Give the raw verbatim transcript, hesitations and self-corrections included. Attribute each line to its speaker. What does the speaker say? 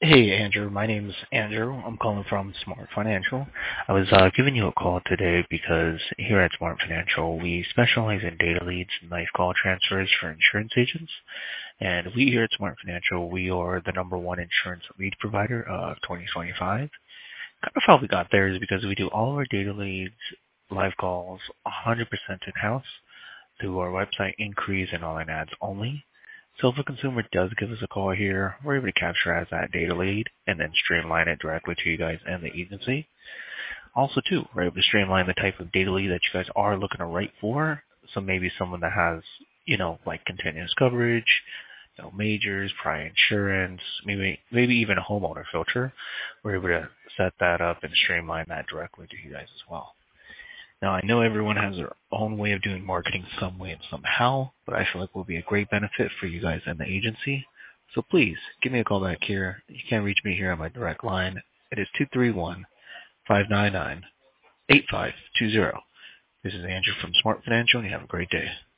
Speaker 1: Hey, Andrew. My name's Andrew. I'm calling from Smart Financial. I was uh, giving you a call today because here at Smart Financial, we specialize in data leads and life call transfers for insurance agents. And we here at Smart Financial, we are the number one insurance lead provider of twenty twenty-five. Kind of how we got there is because we do all of our data leads, live calls, one hundred percent in-house through our website inquiries and online ads only. So if a consumer does give us a call here, we're able to capture as that data lead and then streamline it directly to you guys and the agency. Also too, we're able to streamline the type of data lead that you guys are looking to write for. So maybe someone that has, you know, like continuous coverage, you know, majors, prior insurance, maybe maybe even a homeowner filter. We're able to set that up and streamline that directly to you guys as well. Now, I know everyone has their own way of doing marketing some way and somehow, but I feel like will be a great benefit for you guys and the agency. So please, give me a call back here. You can reach me here on my direct line. It is two three one, five nine nine, eight five two zero. This is Andrew from Smart Financial, and you have a great day.